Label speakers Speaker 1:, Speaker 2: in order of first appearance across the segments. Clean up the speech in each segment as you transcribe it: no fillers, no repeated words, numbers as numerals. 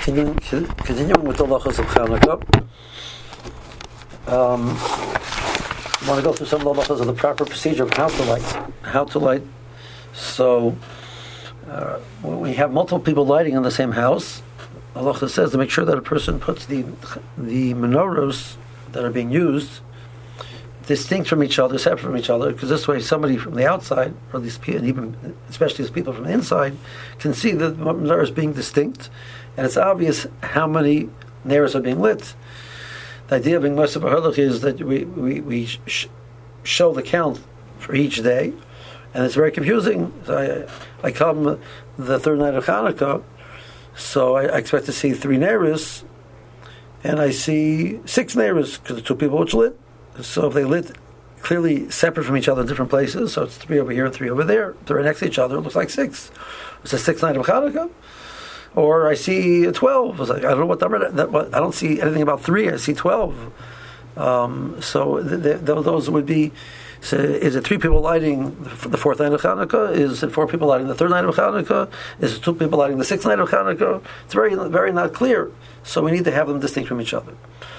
Speaker 1: Continuing with the halachos of Chanukah, I want to go through some of the halachos of the proper procedure of how to light. So, when we have multiple people lighting in the same house, halacha says to make sure that a person puts the menorahs that are being used distinct from each other, separate from each other, because this way somebody from the outside, or these people, and even especially these people from the inside, can see the menorahs being distinct, and it's obvious how many menorahs are being lit. The idea of being Moshe B'Harlach is that we show the count for each day, and it's very confusing. So I come the third night of Hanukkah, so I expect to see 3 neros, and I see 6 neros because the 2 people which lit. So if they lit clearly separate from each other in different places, so it's 3 over here and 3 over there, they're next to each other, it looks like 6. It's a 6th night of Hanukkah. Or I see a 12. It's like, I don't know what number I don't see anything about 3. I see 12. So those would be. So is it 3 people lighting the 4th night of Hanukkah? Is it 4 people lighting the 3rd night of Hanukkah? Is it 2 people lighting the 6th night of Hanukkah? It's very, very not clear. So we need to have them distinct from each other.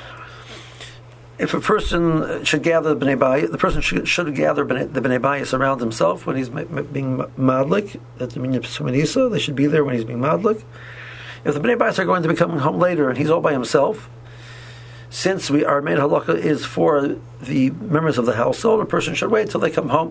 Speaker 1: If a person should gather the Bnei Bayis, the person should gather the Bnei Bayis around himself when he's being madlik. At the Minyan Pesach, they should be there when he's being madlik. If the Bnei Bayis are going to be coming home later and he's all by himself, since our main halakha is for the members of the household, a person should wait till they come home.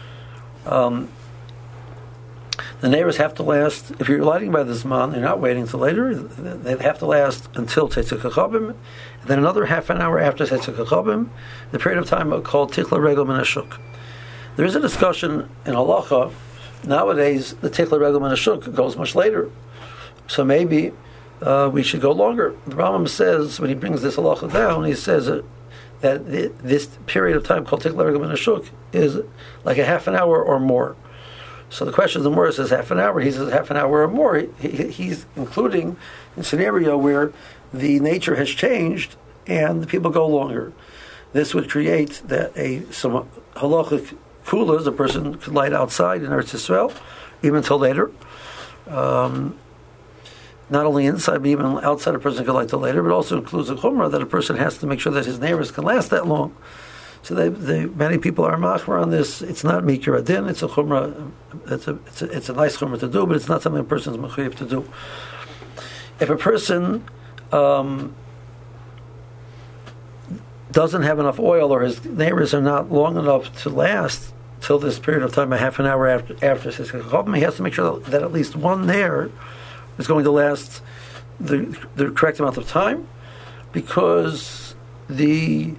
Speaker 1: The neighbors have to last. If you're lighting by this man, you're not waiting till later. They have to last until Tzeitzei Chachabim, and then another half an hour after Tzeitzei Chachabim, the period of time called Tichla Regel Min Hashuk. There is a discussion in halacha nowadays. The Tichla Regel Min Hashuk goes much later, so maybe we should go longer. The Rambam says when he brings this halacha down, he says that this period of time called Tichla Regel Min Hashuk is like a half an hour or more. So the question of the Morah says half an hour. He says half an hour or more. He's including a scenario where the nature has changed and the people go longer. This would create some halachic kulas. A person could light outside in Eretz Yisrael, even until later. Not only inside, but even outside, a person could light till later. But also includes a chumrah that a person has to make sure that his neighbors can last that long. So many people are machmer on this. It's not mikra adin. It's a chumrah. It's a nice chumrah to do, but it's not something a person is mechuyev to do. If a person doesn't have enough oil, or his neighbors are not long enough to last till this period of time, a half an hour after his chacham, he has to make sure that at least one there is going to last the correct amount of time, because the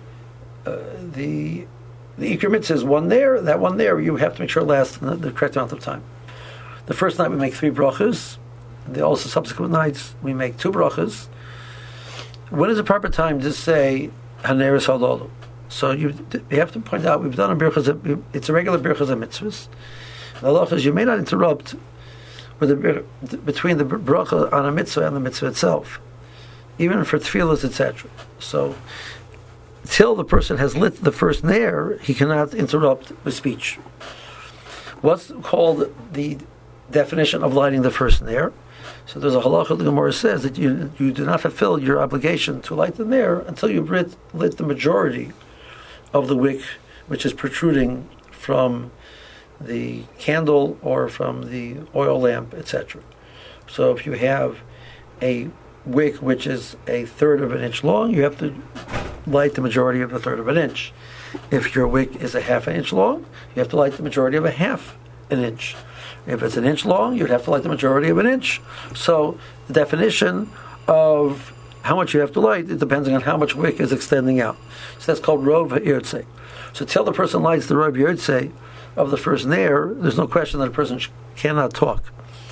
Speaker 1: Ikar Mitzvah is one there. That one there, you have to make sure it lasts the correct amount of time. The first night we make 3 brachas. The also subsequent nights we make 2 brachas. When is the proper time to say Haneres Halolu? So you have to point out, we've done a birchas. It's a regular birchas and mitzvahs. The halacha is you may not interrupt between the bracha on a mitzvah and the mitzvah itself, even for tefillas, etc. So till the person has lit the first ner, he cannot interrupt with speech. What's called the definition of lighting the first ner? So there's a halacha the Gemara says that you do not fulfill your obligation to light the ner until you've lit the majority of the wick which is protruding from the candle or from the oil lamp, etc. So if you have a wick which is 1/3 of an inch long, you have to light the majority of 1/3 of an inch. If your wick is a 1/2 inch long, you have to light the majority of a 1/2 an inch. If it's an inch long, you'd have to light the majority of an inch. So the definition of how much you have to light, it depends on how much wick is extending out. So that's called Rov Yirtzeh. So till the person lights the Rov Yirtzeh of the first ner, there's no question that a person cannot talk.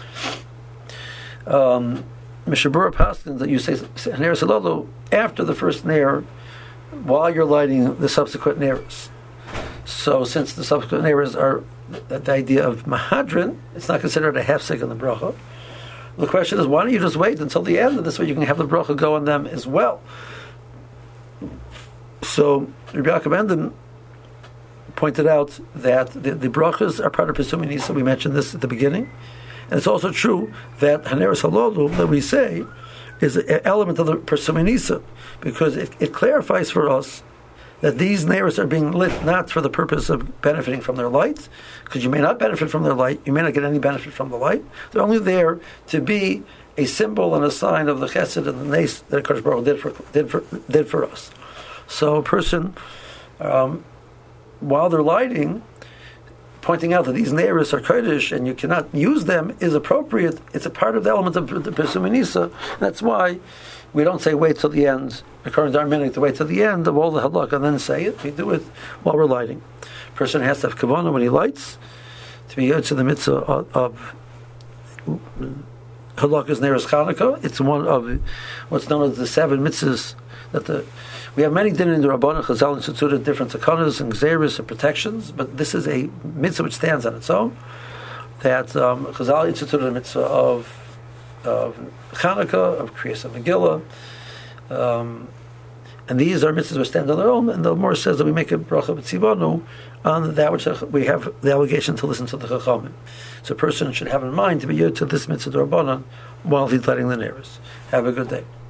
Speaker 1: Mishabura Paskin that you say ner salolo after the first ner, while you're lighting the subsequent ners. So since the subsequent ners are the idea of mahadrin, it's not considered a hefsek in the bracha. The question is, why don't you just wait until the end, and this way you can have the bracha go on them as well. So Rabbi Yaakov Enden pointed out that the brachas are part of Pesumei Nisa. We mentioned this at the beginning. And it's also true that Haneres Halolu, that we say, is an element of the Persuminisa, because it clarifies for us that these neiros are being lit not for the purpose of benefiting from their light, because you may not benefit from their light, you may not get any benefit from the light. They're only there to be a symbol and a sign of the chesed and the nes that Kadosh Baruch Hu did for us. So a person, while they're lighting, pointing out that these neiros are kodesh and you cannot use them is appropriate. It's a part of the element of the Pesuminisa. That's why we don't say wait till the end, according to our minute, to wait till the end of all the halakha and then say it. We do it while we're lighting. A person has to have kavanah when he lights to be to the mitzvah of halakha's neiros Chanukah. It's one of what's known as the 7 mitzvahs that we have many din in the Rabbanah, Chazal, and Sotzudah, different takanas and gzeris and protections, but this is a mitzvah which stands on its own. That Chazal instituted a mitzvah of Chanukah, of Kriyas of Megillah, and these are mitzvahs which stand on their own. And the Gemara says that we make a bracha b'tzivanu on that which we have the obligation to listen to the Chachamim. So a person should have in mind to be yod to this mitzvah Rabbanah while he's lighting the neiros. Have a good day.